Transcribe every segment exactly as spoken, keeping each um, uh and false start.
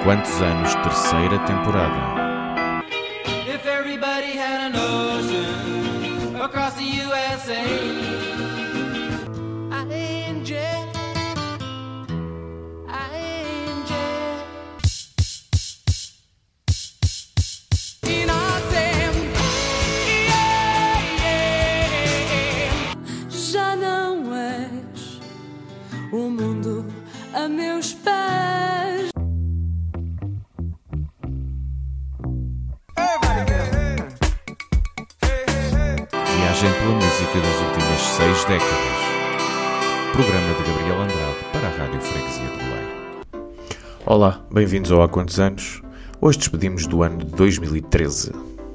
Quantos anos? Terceira temporada. If everybody had an ocean across the U S A, I ain't jet, I ain't jet. E nós sempre, yeah, yeah. Já não és o mundo a meus pés. Viagem pela música das últimas seis décadas. Programa de Gabriel Andrade para a Rádio Freguesia de Belém. Olá, bem-vindos ao Há Quantos Anos? Hoje despedimos do ano de dois mil e treze.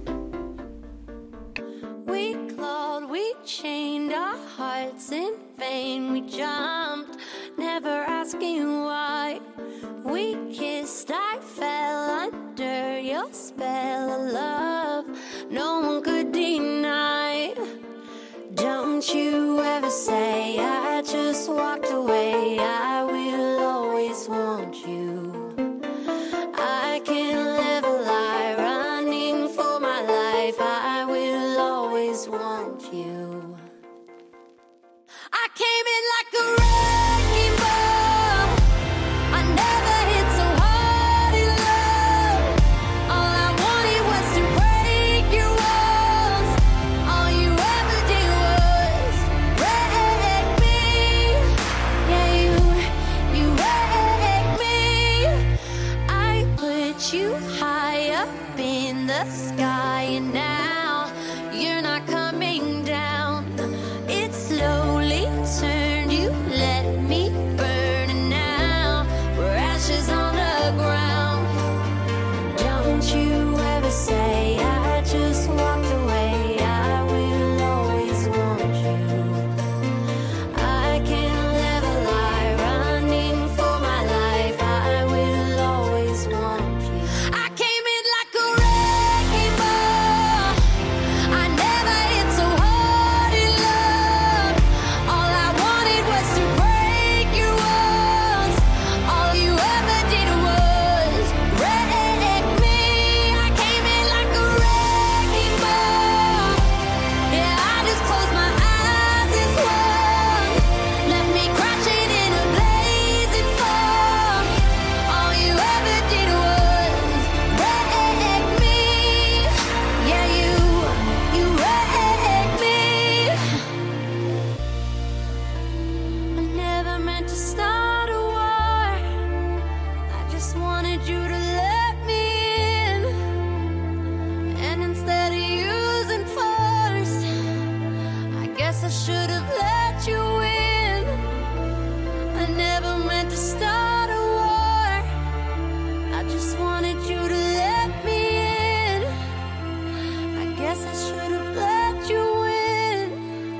We clawed, we chained our hearts in vain. We jumped, never asking why. We kissed, I fell under your spell of love. No one could deny. Don't you ever say I just walked away. I will always want you. I can't live a lie, running for my life. I will always want you. I came in like a wrecking ball. I never hit so hard in love. All I wanted was to break your walls. All you ever did was wreck me. Yeah, you, you wrecked me. I put you high up in the sky, and now you're not coming down. It slowly turned, you let me burn, and now we're ashes on the ground. Don't you ever say I just walked away. I will always want you. I can't live a lie, running for my life. I will always want you. I came in like a wrecking ball. I never hit so hard in love. All I wanted was to break your walls. All you ever did was wreck me. I came in like a wrecking ball. Yeah, I just closed my eyes and swung. Left me crashing in a blazing fall. All you ever did was wreck me. Yeah, you, you wrecked me. I never meant to start a war. I just wanted you to let me in. And instead of using force, I guess I should have let you in. I never meant to start a war. I just wanted you to let me in. I guess I should have let you in.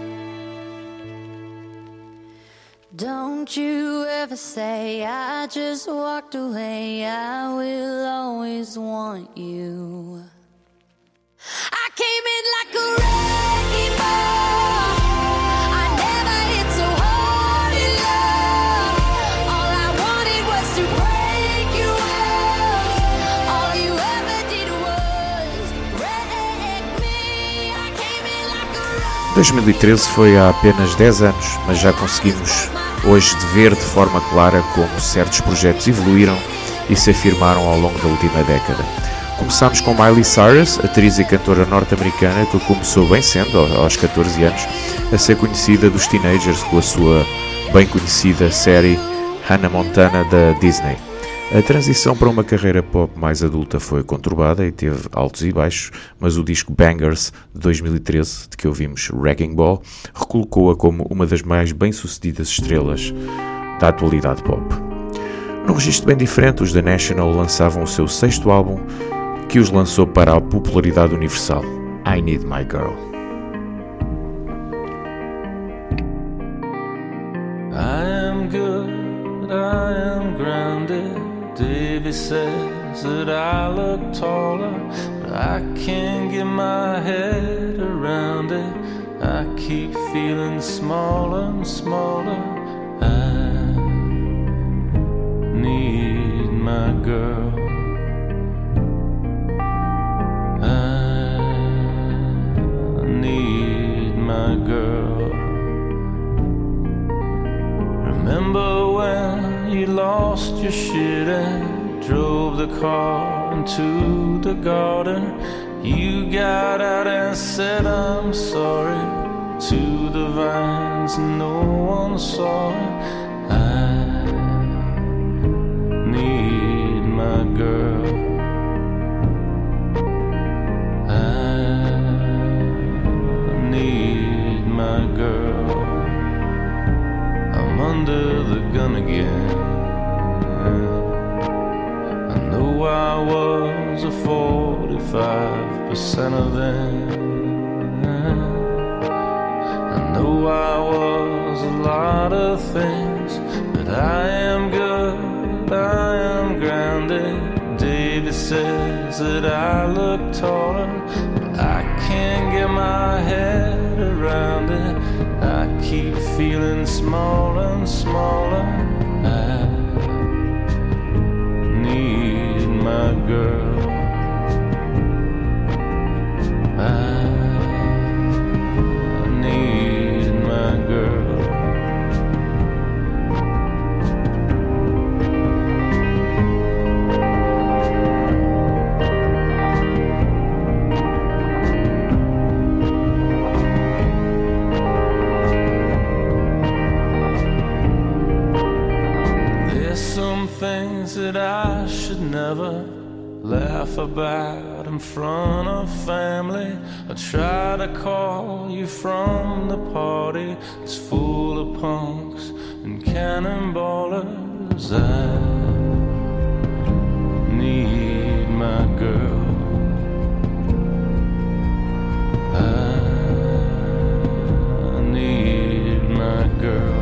Don't you ever say I just walked away. I will always want you. I came in like a wrecking ball. I never hit so hard in love. All I wanted was to break your walls. All you ever did was wreck me. I came in like a wrecking dois mil e treze foi há apenas dez anos, mas já conseguimos hoje de ver de forma clara como certos projetos evoluíram e se afirmaram ao longo da última década. Começámos com Miley Cyrus, atriz e cantora norte-americana que começou bem cedo, aos catorze anos, a ser conhecida dos teenagers com a sua bem conhecida série Hannah Montana da Disney. A transição para uma carreira pop mais adulta foi conturbada e teve altos e baixos, mas o disco Bangers de dois mil e treze, de que ouvimos Wrecking Ball, recolocou-a como uma das mais bem-sucedidas estrelas da atualidade pop. Num registro bem diferente, os The National lançavam o seu sexto álbum, que os lançou para a popularidade universal, I Need My Girl. I am good, I am grounded. Davy says that I look taller, but I can't get my head around it. I keep feeling smaller and smaller. I need my girl. your shit and drove the car into the garden. You got out and said I'm sorry to the vines, no one saw. I need my girl. I need my girl. I'm under the gun again. I know I was a forty-five percent of them. I know I was a lot of things, but I am good, I am grounded. David says that I look taller, but I can't get my head around it. I keep feeling smaller and smaller. I need my girl. I need my girl. Things that I should never laugh about in front of family. I try to call you from the party. It's full of punks and cannonballers. I need my girl. I need my girl.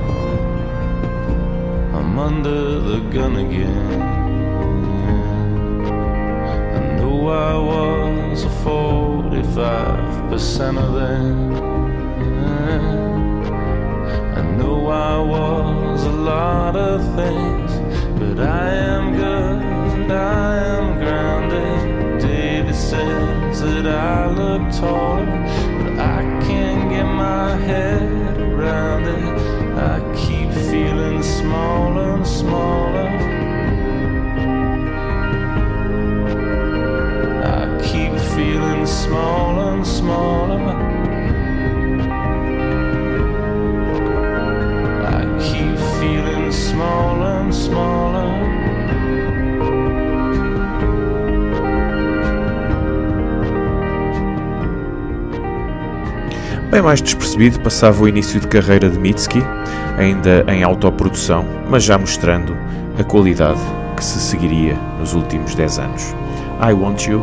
I'm under the gun again. I know I was a forty-five percent of them. I know I was a lot of things, but I am good, I am grounded. David says that I look taller, but I can't get my head around it. I keep feeling smaller and smaller. I keep feeling smaller and smaller. I keep feeling smaller and smaller. Bem mais despercebido passava o início de carreira de Mitski, ainda em autoprodução, mas já mostrando a qualidade que se seguiria nos últimos dez anos. I Want You.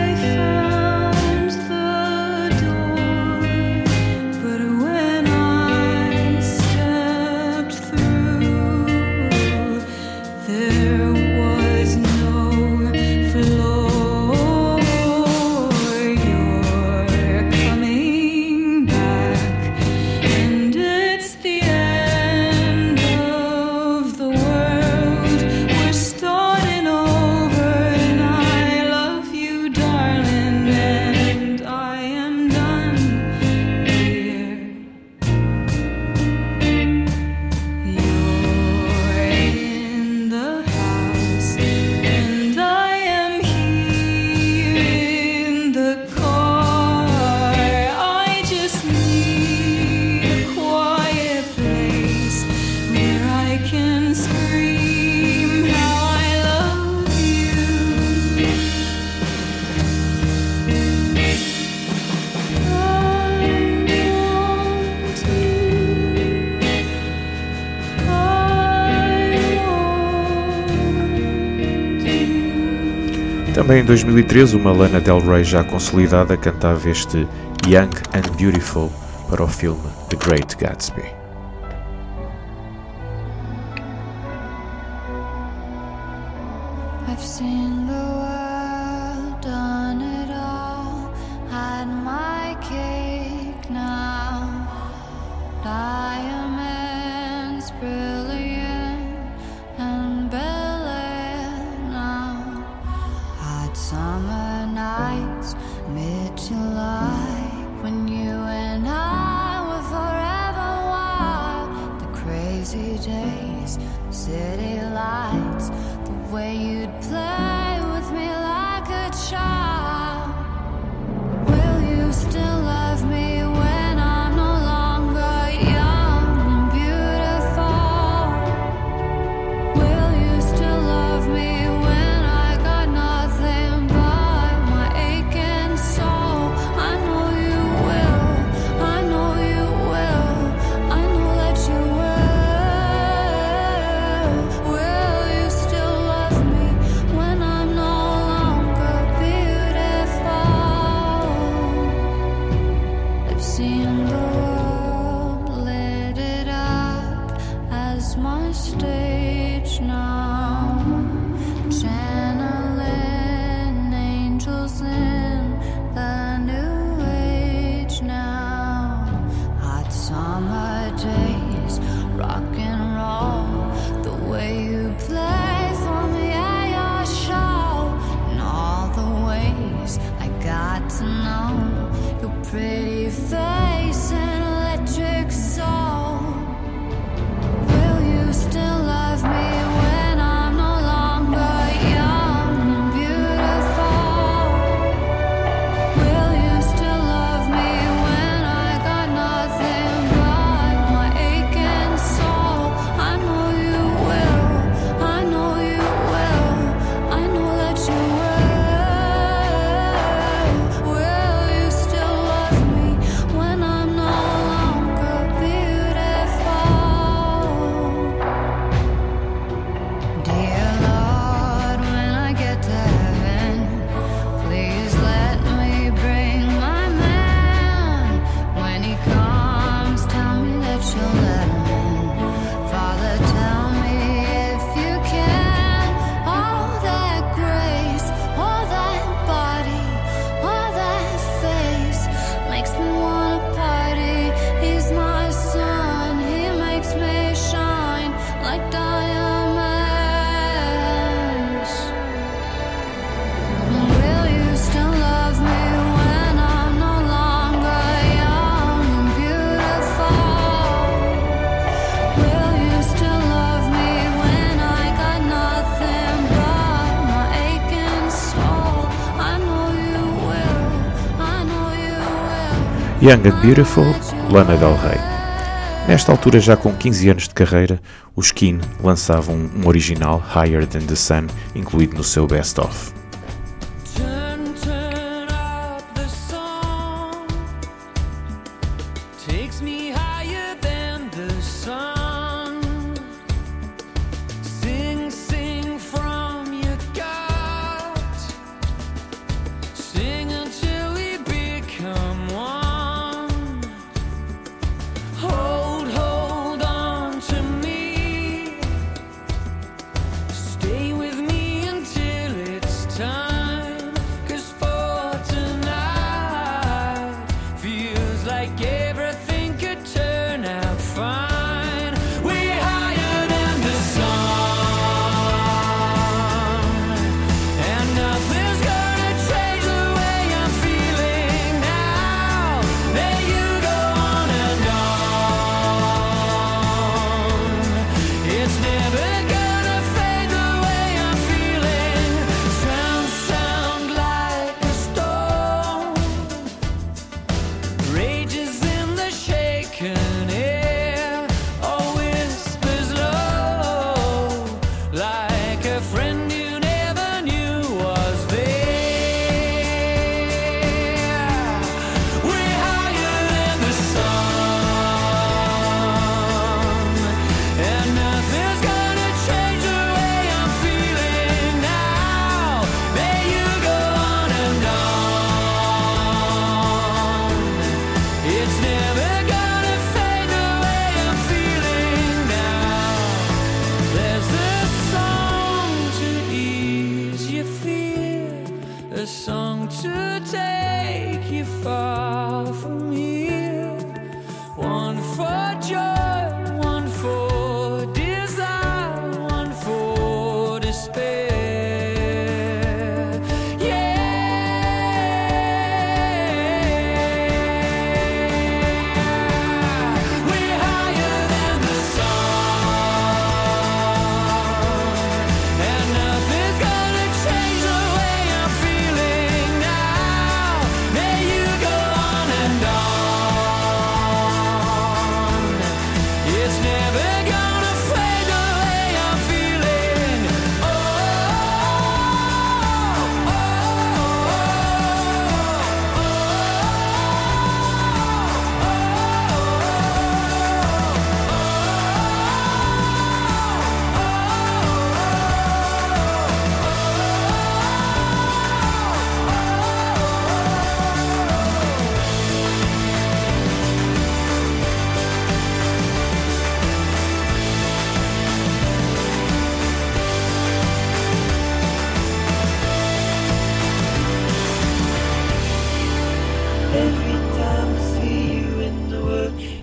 When I Também em dois mil e treze, uma Lana Del Rey já consolidada cantava este Young and Beautiful para o filme The Great Gatsby. I've seen the world, done it all, had my cake now. Diamonds brilliant and Bel Air now. Hot summer nights, mid-July, when you and I were forever wild. The crazy days, city lights, the way you'd play with me like a child. Will you still love me when I'm no longer young and beautiful? Will you still love me when I got nothing but my aching soul? I know you will, I know you will, I know that you will. Will you still love me when I'm no longer beautiful? I've seen the world, lit it up as my stage now. Channeling angels in the new age now. Hot summer days, rock and roll, the way you play for me at your show, and all the ways I got to know your pretty face and electric soul. Will you still love me when I'm no longer young and beautiful? Will you still love me when I got nothing but my aching soul? I know you will, I know you will, I know that you will. Will you still love me when I'm no longer beautiful? Dear Lord, when I get to heaven, please let me bring my man. When he comes, tell me that you'll let him in. Father, tell me if you can. All that grace, all that body, all that face makes me wanna party. He's my sun, he makes me shine like diamonds. Will you still love me when I'm no longer young and beautiful? Will you still love me when I got nothing but my aching soul? I know you will, I know you will. Young and Beautiful, Lana Del Rey. Nesta altura, já com quinze anos de carreira, os Keane lançavam um original, Higher Than the Sun, incluído no seu Best Of. Turn, turn up the song. Takes me higher than the sun. Sing, sing from your gut. Sing until we become one. Hold, hold on to me. Stay with me until it's time. 'Cause for tonight feels like everything could turn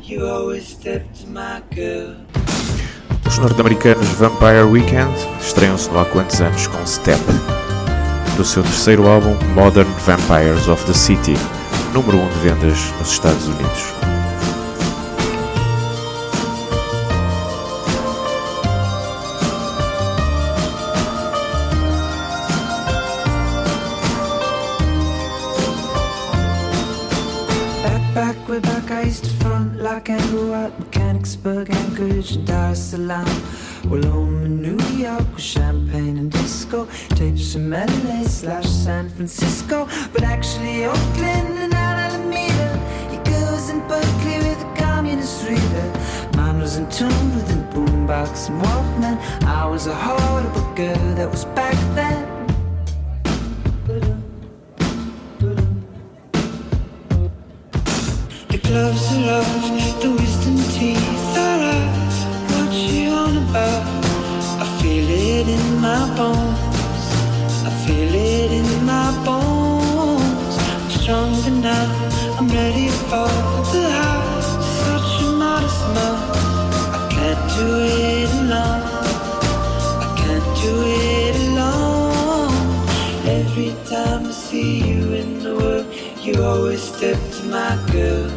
you always step to my girl. Os norte-americanos Vampire Weekend estreiam-se não há quantos anos com Step, do seu terceiro álbum Modern Vampires of the City, número um de vendas nos Estados Unidos. Way back I used to front like Andrew at Mechanicsburg, Anchorage and Dar es Salaam. Well, home in New York with champagne and disco, tapes from L A slash San Francisco, but actually Oakland and Alameda. Your girls in Berkeley with a communist reader. Mine was in tune with a boombox and Walkman. I was a horrible girl that was back then. Gloves are off, the wisdom teeth are out. What you on about? I feel it in my bones. I feel it in my bones. I'm stronger now, I'm ready for the house. Such a modest mouth. I can't do it alone. I can't do it alone. Every time I see you in the world, you always step to my girl.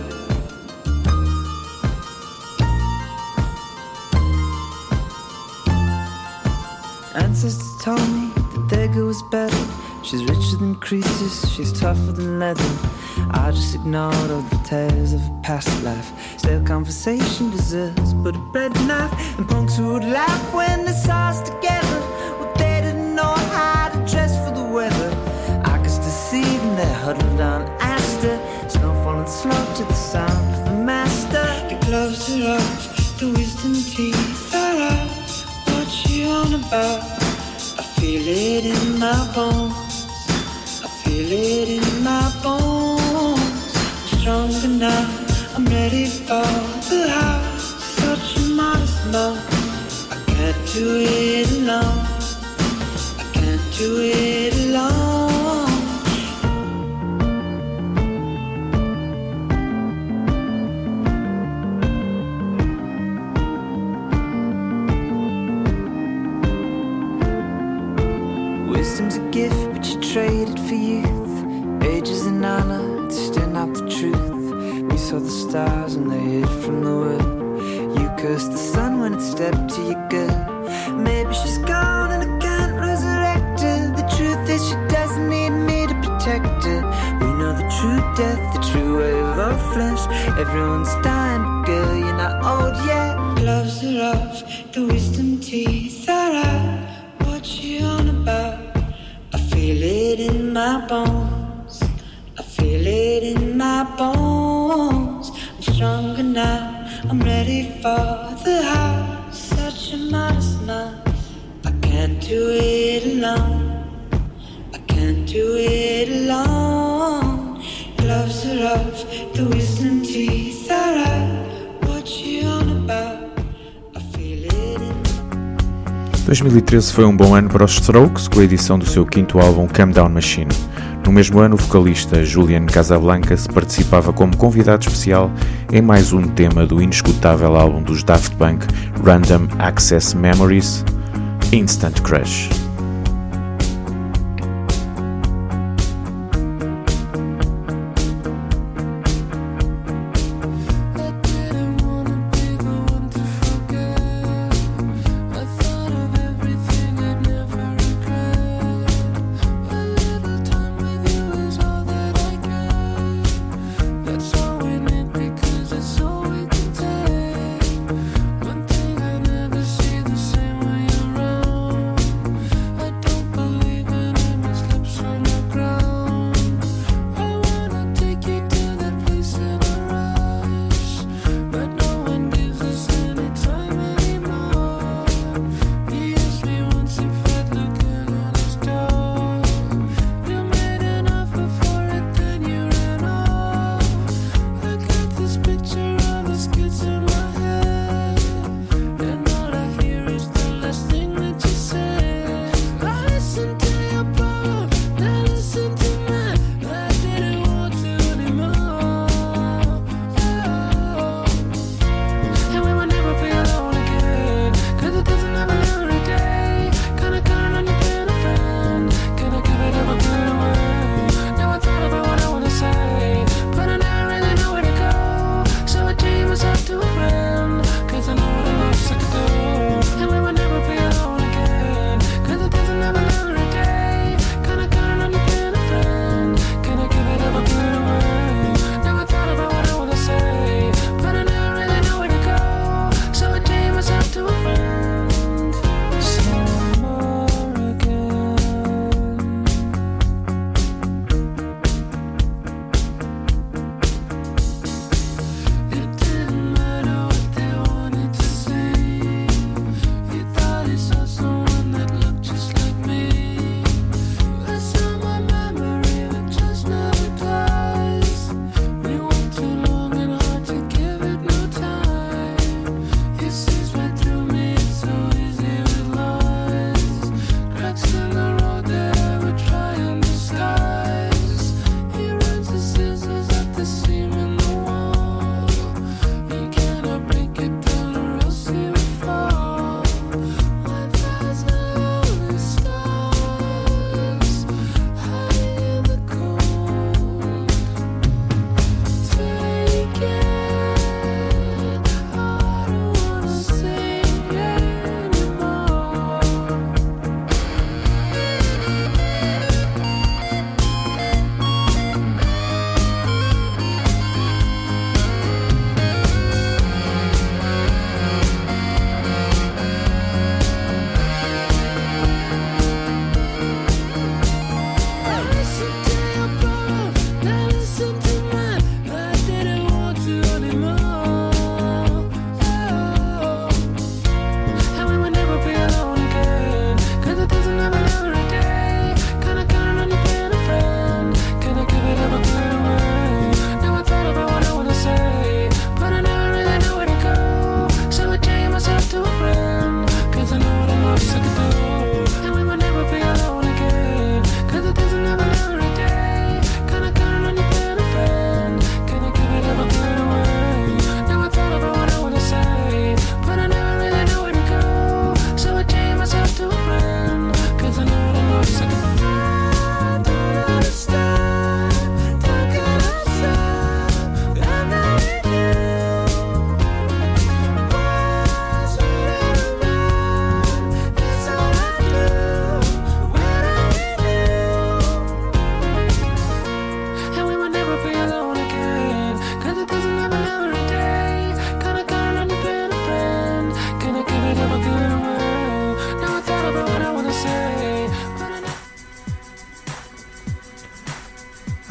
Ancestors told me that their girl was better. She's richer than Croesus, she's tougher than leather. I just ignored all the tales of a past life. Stale conversation deserves but a bread knife. And punks who would laugh when they saw us together. Well, they didn't know how to dress for the weather. I could still see them there huddled on Astor. Snow falling slow to the sound of the master. The gloves are off, the wisdom teeth are out. What you on about? I feel it in my bones. I feel it in my bones. I'm stronger now, I'm ready for the house. Such a modest mouth. I can't do it alone. I can't do it alone. Wisdom's a gift, but you trade it for youth. Age is an honor, it's still not the truth. We saw the stars when they hid from the world. You cursed the sun when it stepped to your girl. Maybe she's gone and I can't resurrect her. The truth is she doesn't need me to protect her. We know the true death, the true way of our flesh. Everyone's dying, but girl, you're not old yet. Gloves are off, the wisdom teeth are out. What you on about? I feel it in my bones. I feel it in my bones. I'm stronger now, I'm ready for the house. Such a modest mouth. I can't do it alone. I can't do it alone. Gloves are off, the wisdom teeth are out. What you on about? I feel it in dois mil e treze foi um bom ano para os Strokes, com a edição do seu quinto álbum Calm Down Machine. No mesmo ano, o vocalista Julian Casablancas participava como convidado especial em mais um tema do inescutável álbum dos Daft Punk, Random Access Memories, Instant Crush.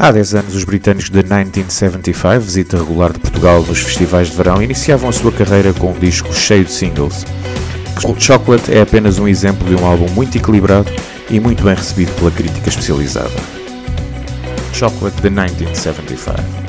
Há dez anos, os britânicos de mil novecentos e setenta e cinco, visita regular de Portugal nos festivais de verão, iniciavam a sua carreira com um disco cheio de singles. Cold Chocolate é apenas um exemplo de um álbum muito equilibrado e muito bem recebido pela crítica especializada. Chocolate de mil novecentos e setenta e cinco.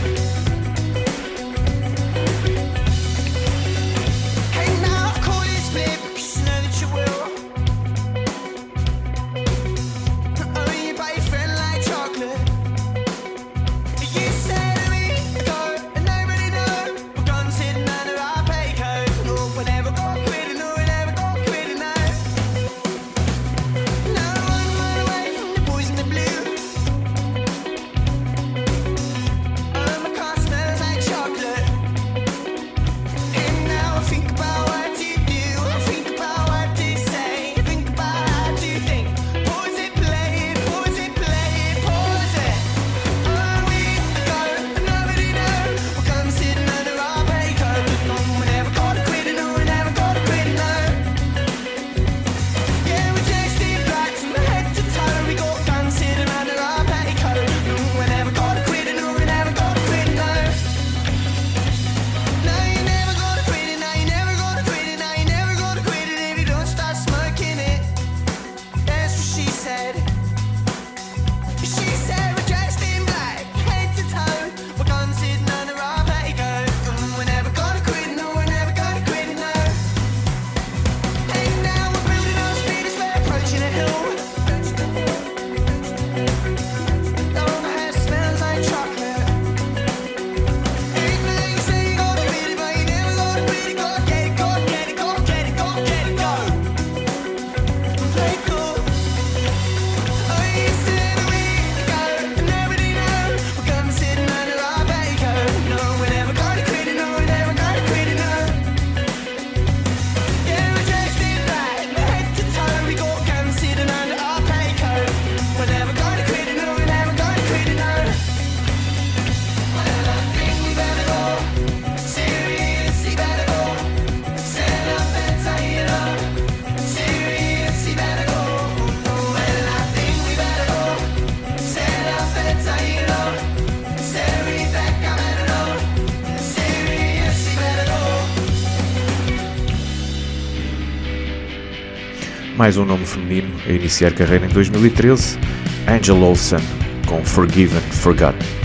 Mais um nome feminino a iniciar carreira em dois mil e treze, Angel Olsen, com Forgiven, Forgotten.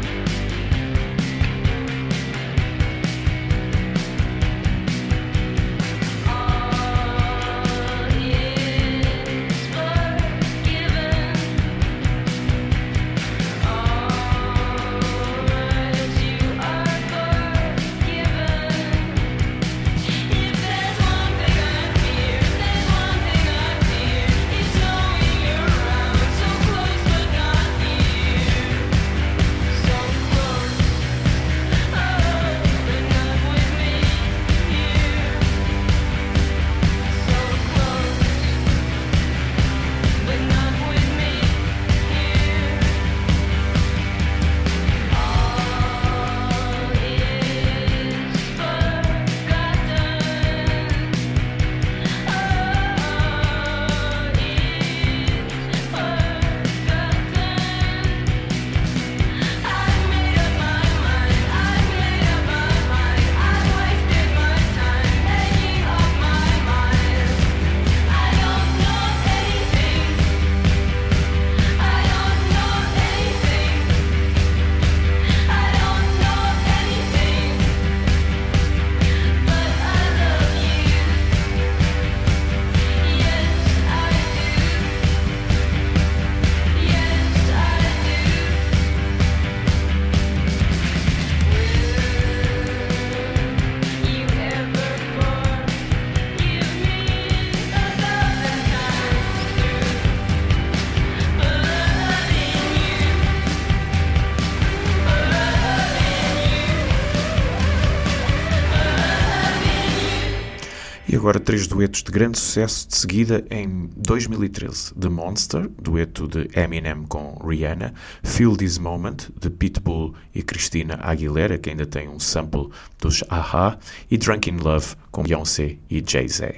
E agora três duetos de grande sucesso de seguida em dois mil e treze. The Monster, dueto de Eminem com Rihanna, Feel This Moment, de Pitbull e Christina Aguilera, que ainda tem um sample dos A-ha, e Drunk in Love com Beyoncé e Jay-Z.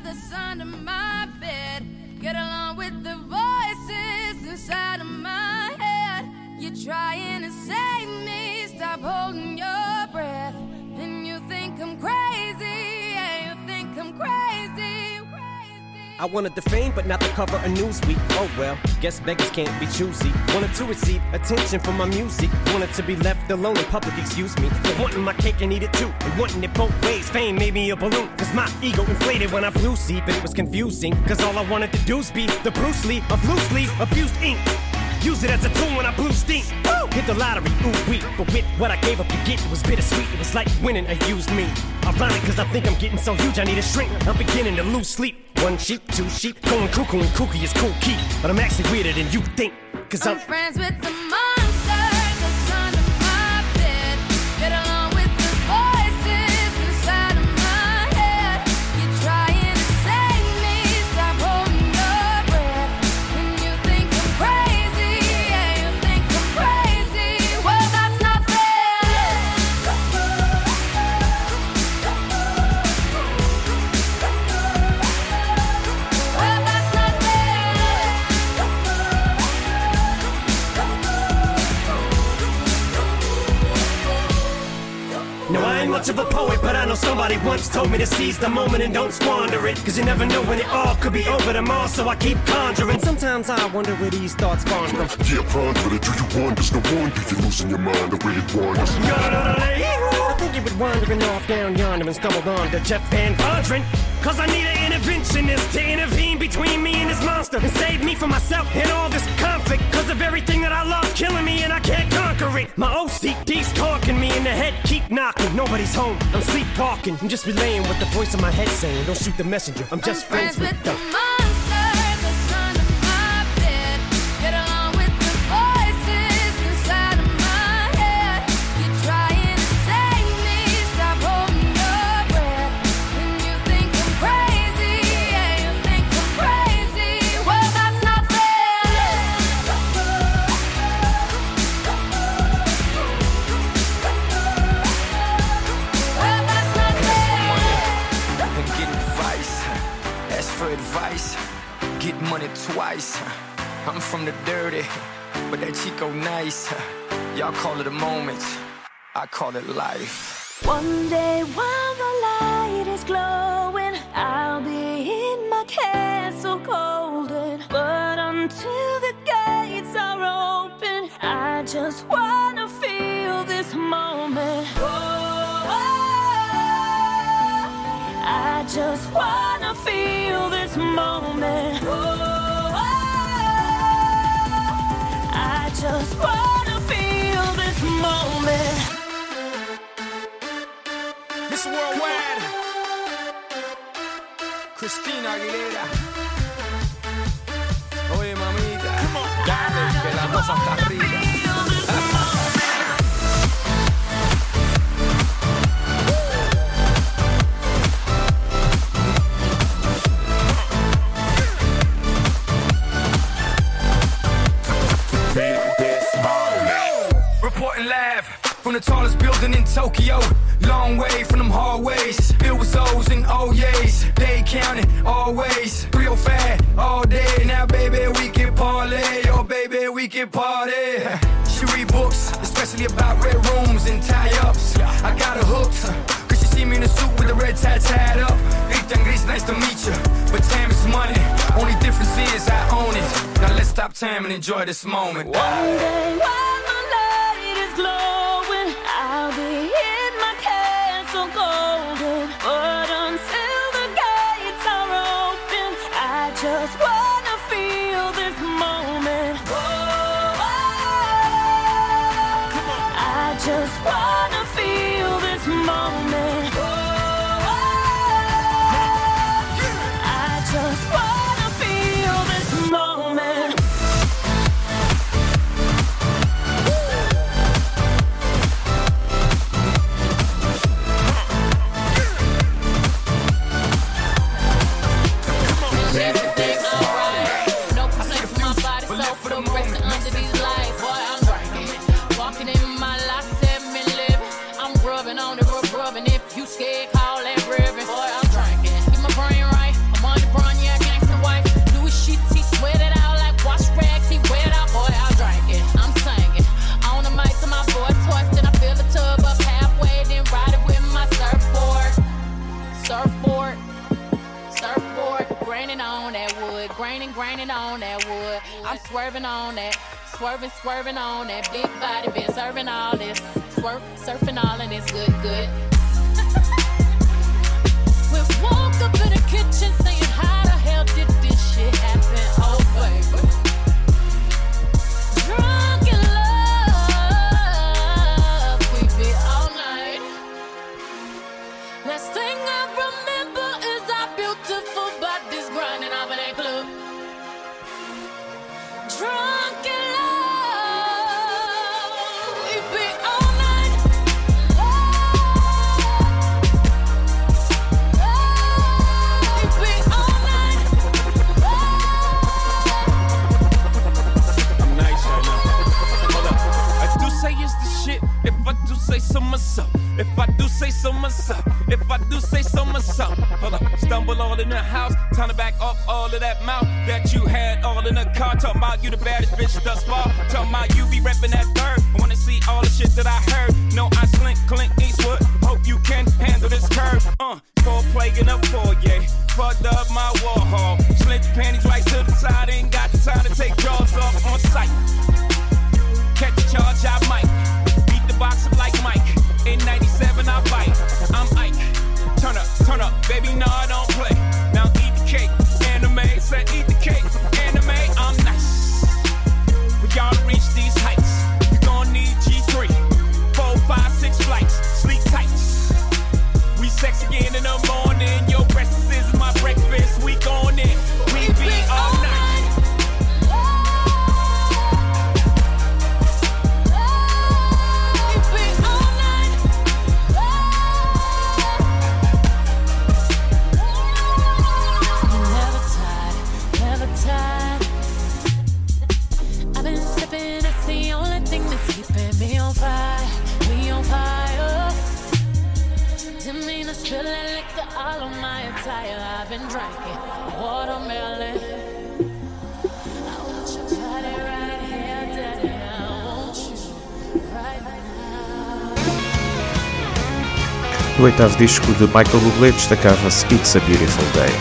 Get along with the voices inside of my I wanted the fame, but not the cover of Newsweek. Oh well, guess beggars can't be choosy. Wanted to receive attention from my music. Wanted to be left alone in public, excuse me. But wanting my cake and eat it too. And wanting it both ways. Fame made me a balloon. Cause my ego inflated when I flew see. But it was confusing. Cause all I wanted to do was be the Bruce Lee of loosely abused ink. Use it as a tool when I blew steam. Woo! Hit the lottery, ooh wee. But with what I gave up to get, it was bittersweet. It was like winning a used me. Ironic, cause I think I'm getting so huge I need a shrink. I'm beginning to lose sleep. One sheep, two sheep, going cuckoo and kooky is cool key. But I'm actually weirder than you think. Cause I'm, I'm friends with the monster that's under my bed. Get along with the voices inside of my head. You're trying to save me, stop holding your breath. And you think I'm crazy, yeah, you think I'm crazy. Well, that's not fair. Well, that's not fair. no, I ain't much of a poet, but I know somebody once told me to seize the moment and don't squander it. Cause you never know when it all could be over tomorrow, so I keep conjuring. Sometimes I wonder where these thoughts spawn from. Yeah, ponder it, do you wonder? No wonder you're losing your mind the way it wanders. I think you been wandering off down yonder and stumbled on to Jeff Van Vondren. Cause I need an interventionist to intervene between me and this monster and save me from myself and all this conflict. Cause of everything that I love's killing me and I can't conquer it. My O C D's talking me in the head, keep knocking. Nobody's home, I'm sleepwalking. I'm just relaying what the voice in my head saying. Don't shoot the messenger, I'm just I'm friends, friends with with the... the monster that's under my bed. Get along with the voices inside of my head. You're trying to save me, stop holding your breath. And you think I'm crazy, yeah, you think I'm crazy. Well, that's not fair. Well, that's not fair. And get advice, ask for advice, get money twice. I'm from the dirty, but that Chico nice. Y'all call it a moment, I call it life. One day while the light is glowing, I'll be in my castle golden. But until the gates are open, I just wanna feel this moment. Oh, I just wanna feel this moment. Oh, I just wanna feel this moment. Miss Worldwide, Christina Aguilera. Oye, mamita, dale, que la cosa está arriba. Reporting live from the tallest building in Tokyo. Long way from them hallways, filled with O's and oh yeas. They counting always, three oh five all day. Now baby we can parlay, oh baby we can party. She read books, especially about red rooms and tie-ups. I got her hooked, cause she see me in a suit with the red tie tied up. Ethan Gris, nice to meet you, but time is money. Only difference is I own it. Now let's stop time and enjoy this moment. One day while the light is glowing, I'll be in my castle golden. But until the gates are open, I just wanna feel this moment. Oh, I just wanna feel this moment. Oh, I just wanna feel this moment. On graining, graining on that wood. I'm swerving on that, swerving, swerving on that big body. Been serving all this, swerve, surfing all and it's good, good. We woke up in the kitchen saying, how the hell did this shit happen? Oh, baby. Drunk in love, we be all night. Last thing I remember is our beautiful bodies grinding up in a club. Drunk in love, we be all night. We be all night. I'm nice right now. Hold up. I do say it's the shit. If I do say so myself. If I do say so myself. If I do say so myself. Hold up. Stumble all in the house. Time to back up all of that mouth that you had all in the car. Talking about you the baddest bitch thus far. Talking about you be reppin' that third. I wanna see all the shit that I heard. No, I slink, Clint Eastwood. Hope you can handle this curve. Uh, four plague in a foyer. Fucked up my Warhol. Slint the panties right to the side. Ain't got the time to take jaws off on sight. Catch a charge, I might. Beat the box up like Mike. In ninety-seven, I bite. I'm Ike. Turn up, turn up, baby, no, I don't play. Now eat the cake, anime, said eat the cake, anime, I'm nice. For y'all to reach these heights, you gon' need G three, four, five, six flights, sleep tight. We sex again in the morning, your breakfast is my breakfast, we gon' in, we be all night. Spilling liquor all on my attire. I've been drinking watermelon. I want your body right here, daddy. I want you right now. No oitavo disco de Michael Bublé destacava-se It's a Beautiful Day.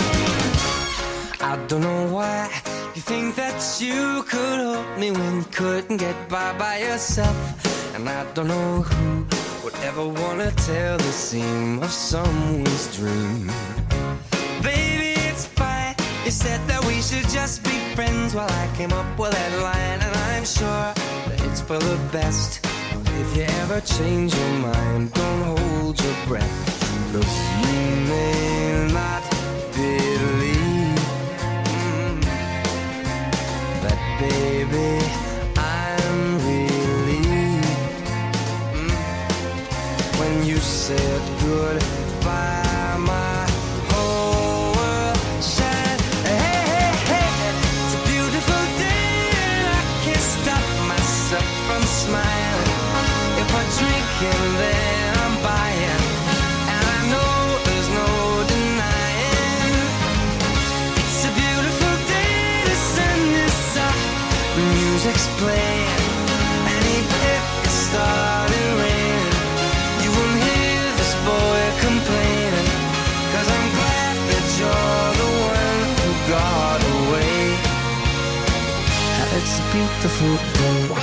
I don't know why you think that you could help me when you couldn't get by by yourself. And I don't know who would ever wanna tell the seam of someone's dream. Baby, it's fine. You said that we should just be friends. While I came up with that line, and I'm sure that it's for the best. If you ever change your mind, don't hold your breath. Look, you may not believe mm, that, baby, I'm relieved mm, when you said goodbye. My whole world shined. Hey, hey, hey, it's a beautiful day, and I can't stop myself from smiling. If I drink and then I'm buying, and I know there's no denying. It's a beautiful day, the sun is up, the music's playing, and even if it started raining, you won't hear this boy complaining. Cause I'm glad that you're the one who got away. It's a beautiful day.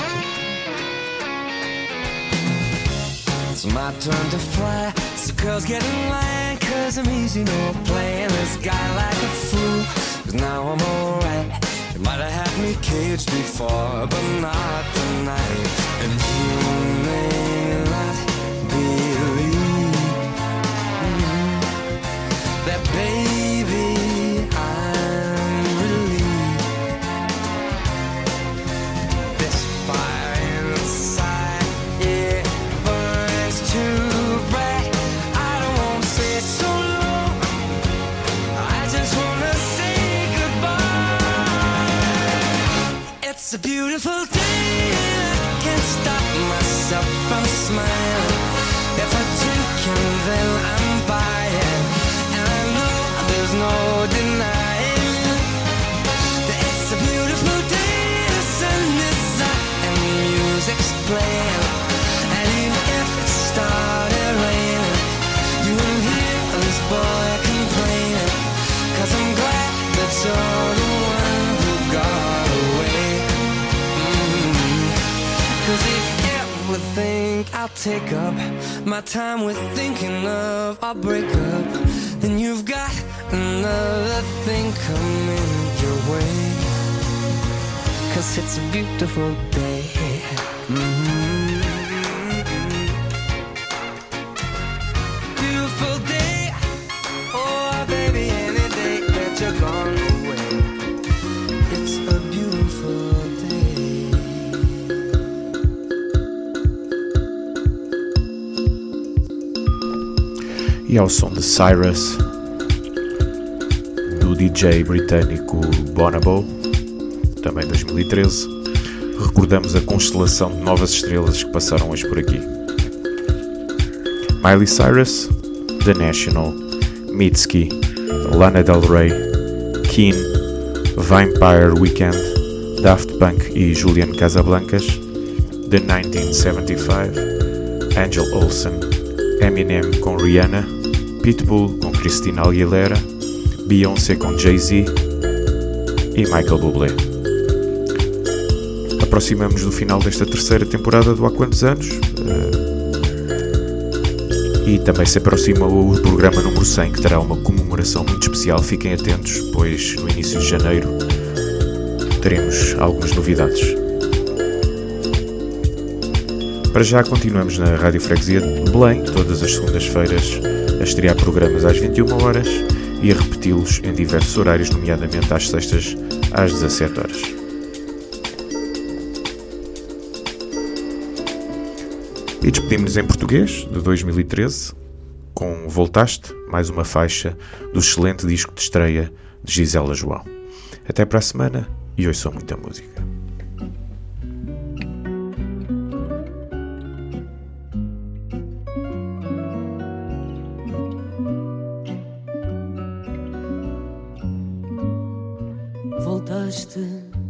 It's my turn to fly, so girls get in line, cause I'm easy, no playing this guy like a fool. Cause now I'm alright. You might have had me caged before, but not tonight. And you may not believe mm, that, baby, I'm relieved. This fire inside, yeah, burns too bright. I don't wanna say so long, I just wanna say goodbye. It's a beautiful day, and I can't stop myself from smiling. If I drink and then I'm buying, and I know there's no denying that it's a beautiful day, the sun is up and the music's playing. And even if it started raining, you won't hear this boy complaining. Cause I'm glad that you're the one take up my time with thinking of our breakup, then you've got another thing coming your way. Cause it's a beautiful day. Mm-hmm. Beautiful day. Oh baby, any day that you're gone away, it's a beautiful day. E ao som de Cyrus, do D J britânico Bonobo, também dois mil e treze, recordamos a constelação de novas estrelas que passaram hoje por aqui. Miley Cyrus, The National, Mitski, Lana Del Rey, Keen, Vampire Weekend, Daft Punk e Julian Casablancas, The nineteen seventy-five, Angel Olsen, Eminem com Rihanna, Pitbull com Christina Aguilera, Beyoncé com Jay-Z e Michael Bublé. Aproximamos do final desta terceira temporada do Há Quantos Anos, e também se aproxima o programa número cem, que terá uma comemoração muito especial. Fiquem atentos, pois no início de janeiro teremos algumas novidades. Para já continuamos na Rádio Freguesia de Belém, todas as segundas-feiras, a estrear programas às vinte e uma horas e a repeti-los em diversos horários, nomeadamente às sextas às dezassete horas. E despedimos-nos em português, de dois mil e treze, com Voltaste, mais uma faixa do excelente disco de estreia de Gisela João. Até para a semana e ouçam muita música. Voltaste,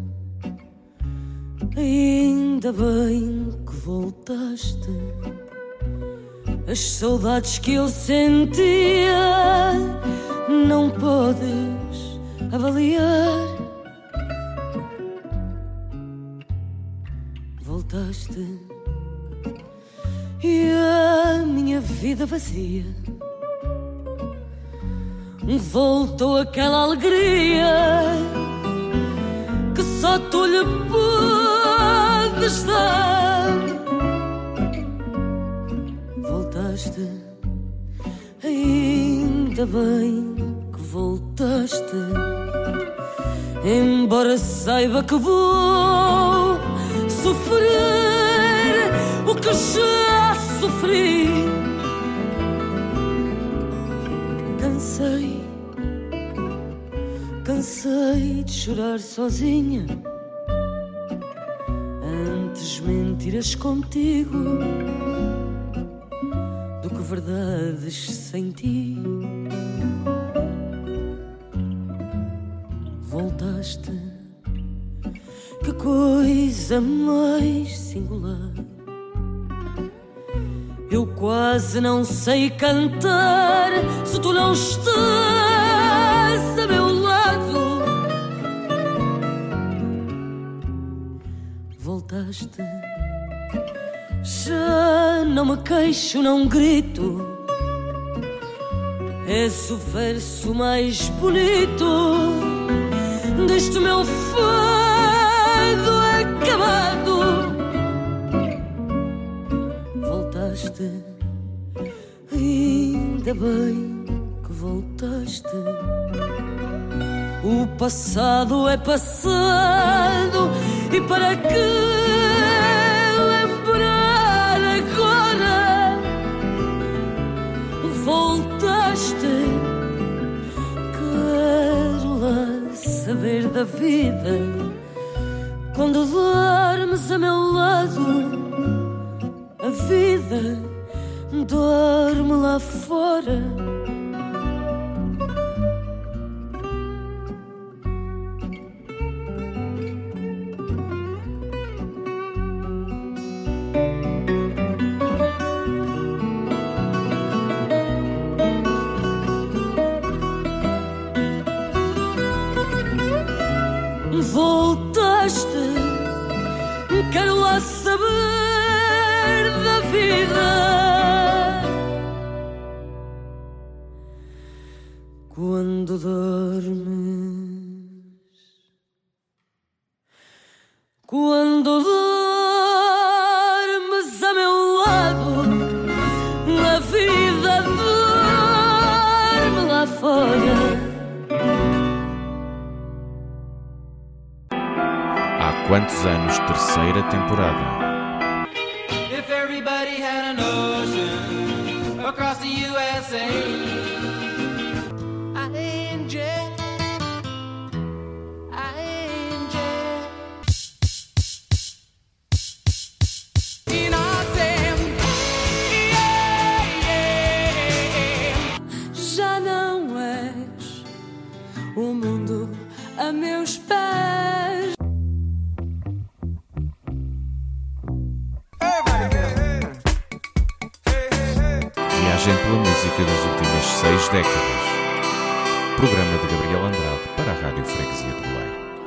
ainda bem que voltaste. As saudades que eu sentia não podes avaliar. Voltaste e a minha vida vazia voltou aquela alegria que só tu lhe podes dar. Voltaste, ainda bem que voltaste, embora saiba que vou sofrer o que já sofri. Cansei, cansei de chorar sozinha, antes mentiras contigo do que verdades sem ti. Voltaste, que coisa mais singular. Eu quase não sei cantar se tu não estás a meu lado. Voltaste, já não me queixo, não grito. És o verso mais bonito deste meu fado acabado. Voltaste, ainda bem que voltaste. O passado é passado e para que lembrar agora? Voltaste, quero lá saber da vida quando dormes a meu lado. A vida dorme lá fora. Voltaste, quero lá saber da vida quando dormes, quando dormes a meu lado, a vida dorme lá fora. Há quantos anos? Terceira temporada. If everybody had an ocean across the U S A, I N J, I N J. E nós yeah, yeah. Já não és o mundo a meus pés. Viagem pela música das últimas seis décadas. Programa de Gabriel Andrade para a Rádio Freguesia de Belém.